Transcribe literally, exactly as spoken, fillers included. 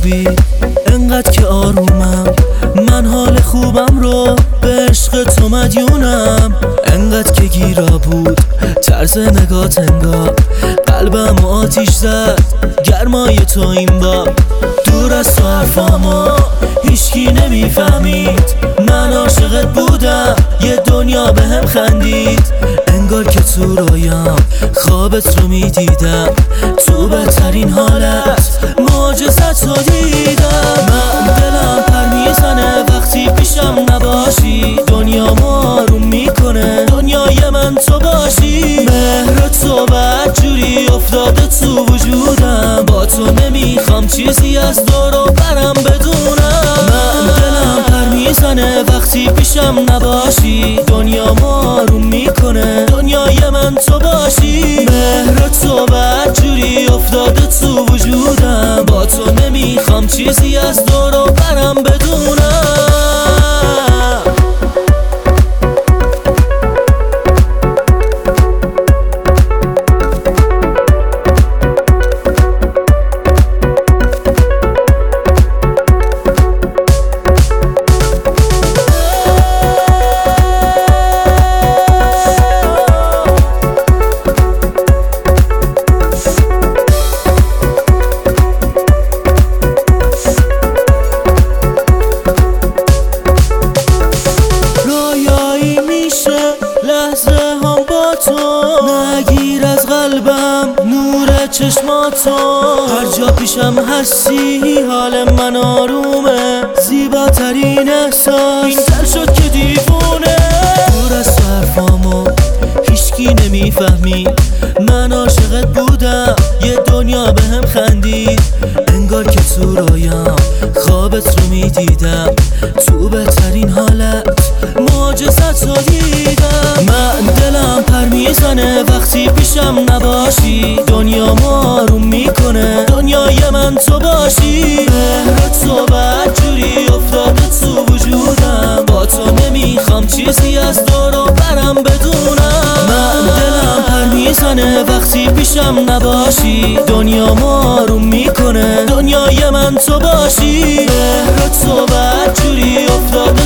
خوبی، انقدر که آرومم، من حال خوبم رو به عشق تو مدیونم. انقدر که گیرا بود طرز نگات، انگار قلبم آتیش زد گرمای تو این بار. دور از تو حرفامو هیچکی نمیفهمید، من عاشقت بودم یه دنیا بهم خندید. انگار که تو رویام خوابت رو میدیدم، تو بهترین حالت معجزت رو دیدم. من دلم پر میزنه وقتی پیشم نباشی، دنیامو آروم میکنه دنیای من تو باشی. مهر تو بدجوری افتاده تو وجودم، با تو نمیخوام چیزی از دور و برم بدونم. من دلم پر میزنه وقتی پیشم نباشی، دنیامو آروم میکنه دنیای من تو باشی. مهر تو بدجوری افتاده تو وجودم، با تو نمیخوام چیزی از دور و برم بدونم. نگیر از قلبم نور چشماتو، هر جا پیشم هستی حال من آرومه. زیباترین احساس این دل شد که دیوونه. دور از حرفامو هیچکی نمیفهمی، من عاشقت بودم یه دنیا بهم خندید. انگار که تو رویام خوابت رو میدیدم، تو بهترین حالت معجزت رو دیدم. من دلم پر میزنه وقتی پیشم نباشی، دنیامو آروم میکنه دنیای من تو باشی. مهر تو بدجوری افتاده تو وجودم، با تو نمیخوام چیزی از دور و برم بدونم. من دلم پر میزنه وقتی پیشم نباشی، دنیامو آروم میکنه دنیای من تو باشی. مهر تو بدجوری افتاده